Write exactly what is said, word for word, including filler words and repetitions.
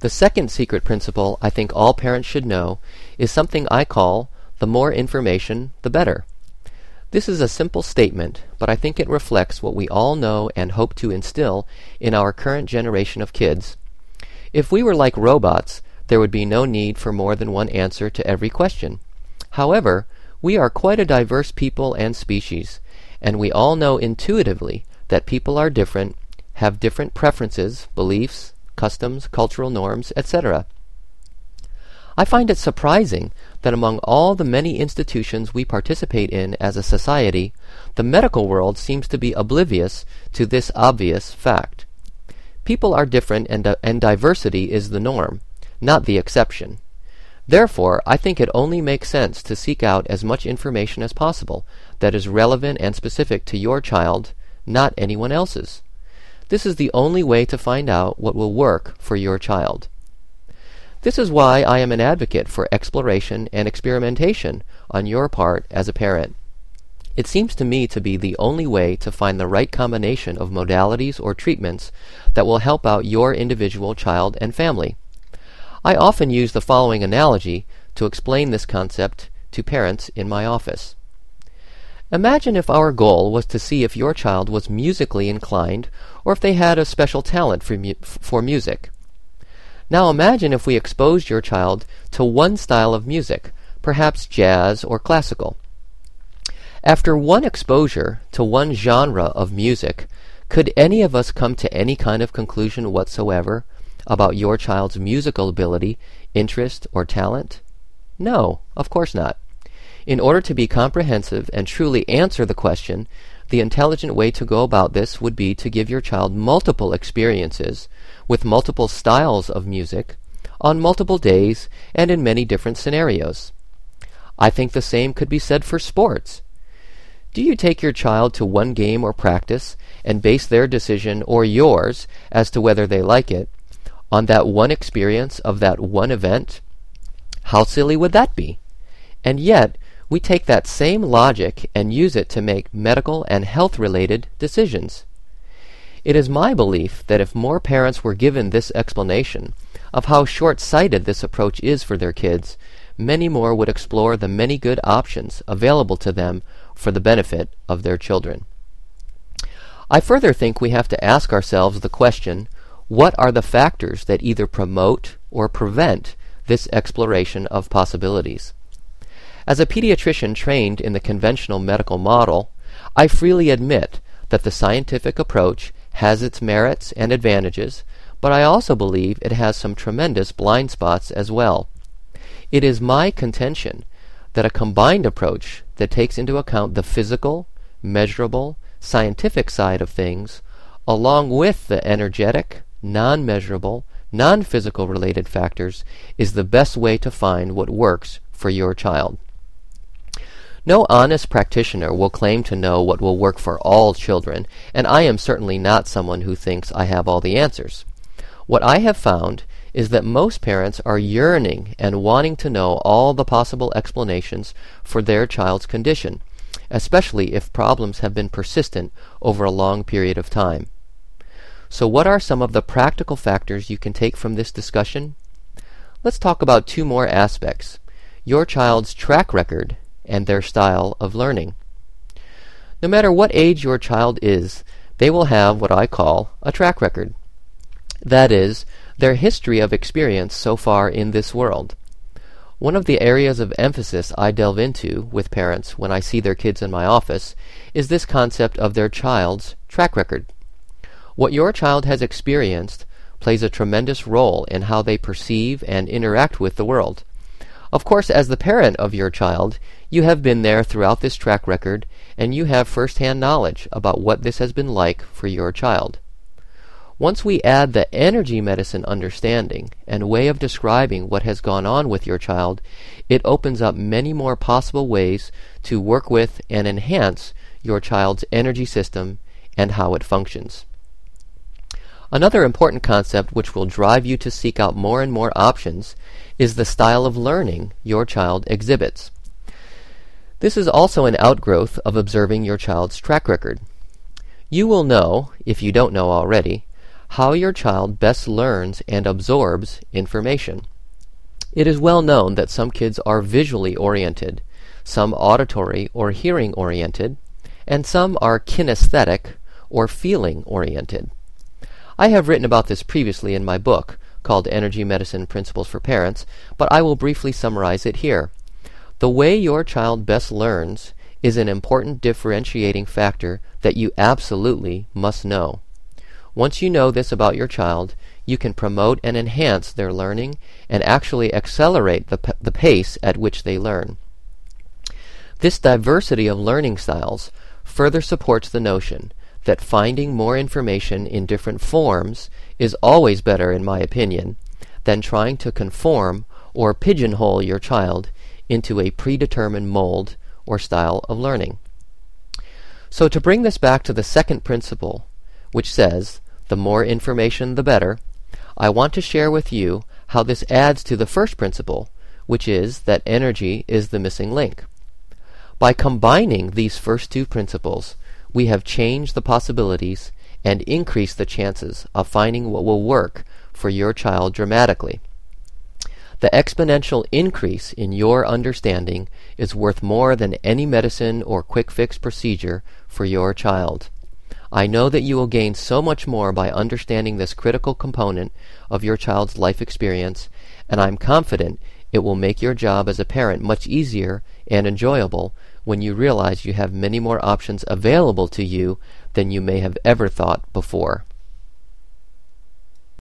The second secret principle I think all parents should know is something I call the more information, the better. This is a simple statement, but I think it reflects what we all know and hope to instill in our current generation of kids. If we were like robots, there would be no need for more than one answer to every question. However, we are quite a diverse people and species, and we all know intuitively that people are different, have different preferences, beliefs, customs, cultural norms, et cetera. I find it surprising that among all the many institutions we participate in as a society, the medical world seems to be oblivious to this obvious fact. People are different and, uh, and diversity is the norm, not the exception. Therefore, I think it only makes sense to seek out as much information as possible that is relevant and specific to your child, not anyone else's. This is the only way to find out what will work for your child. This is why I am an advocate for exploration and experimentation on your part as a parent. It seems to me to be the only way to find the right combination of modalities or treatments that will help out your individual child and family. I often use the following analogy to explain this concept to parents in my office. Imagine if our goal was to see if your child was musically inclined or if they had a special talent for, mu- for music. Now imagine if we exposed your child to one style of music, perhaps jazz or classical. After one exposure to one genre of music, could any of us come to any kind of conclusion whatsoever about your child's musical ability, interest, or talent? No, of course not. In order to be comprehensive and truly answer the question, the intelligent way to go about this would be to give your child multiple experiences with multiple styles of music on multiple days and in many different scenarios. I think the same could be said for sports. Do you take your child to one game or practice and base their decision or yours as to whether they like it on that one experience of that one event? How silly would that be? And yet, we take that same logic and use it to make medical and health-related decisions. It is my belief that if more parents were given this explanation of how short-sighted this approach is for their kids, many more would explore the many good options available to them for the benefit of their children. I further think we have to ask ourselves the question, what are the factors that either promote or prevent this exploration of possibilities? As a pediatrician trained in the conventional medical model, I freely admit that the scientific approach has its merits and advantages, but I also believe it has some tremendous blind spots as well. It is my contention that a combined approach that takes into account the physical, measurable, scientific side of things, along with the energetic, non-measurable, non-physical related factors, is the best way to find what works for your child. No honest practitioner will claim to know what will work for all children, and I am certainly not someone who thinks I have all the answers. What I have found is that most parents are yearning and wanting to know all the possible explanations for their child's condition, especially if problems have been persistent over a long period of time. So what are some of the practical factors you can take from this discussion? Let's talk about two more aspects: your child's track record and their style of learning. No matter what age your child is, they will have what I call a track record. That is, their history of experience so far in this world. One of the areas of emphasis I delve into with parents when I see their kids in my office is this concept of their child's track record. What your child has experienced plays a tremendous role in how they perceive and interact with the world. Of course, as the parent of your child, you have been there throughout this track record, and you have first-hand knowledge about what this has been like for your child. Once we add the energy medicine understanding and way of describing what has gone on with your child, it opens up many more possible ways to work with and enhance your child's energy system and how it functions. Another important concept which will drive you to seek out more and more options is the style of learning your child exhibits. This is also an outgrowth of observing your child's track record. You will know, if you don't know already, how your child best learns and absorbs information. It is well known that some kids are visually oriented, some auditory or hearing oriented, and some are kinesthetic or feeling oriented. I have written about this previously in my book called Energy Medicine Principles for Parents, but I will briefly summarize it here. The way your child best learns is an important differentiating factor that you absolutely must know. Once you know this about your child, you can promote and enhance their learning and actually accelerate the, p- the pace at which they learn. This diversity of learning styles further supports the notion that finding more information in different forms is always better, in my opinion, than trying to conform or pigeonhole your child into a predetermined mold or style of learning. So to bring this back to the second principle, which says, the more information the better, I want to share with you how this adds to the first principle, which is that energy is the missing link. By combining these first two principles, we have changed the possibilities and increased the chances of finding what will work for your child dramatically. The exponential increase in your understanding is worth more than any medicine or quick fix procedure for your child. I know that you will gain so much more by understanding this critical component of your child's life experience, and I'm confident it will make your job as a parent much easier and enjoyable when you realize you have many more options available to you than you may have ever thought before.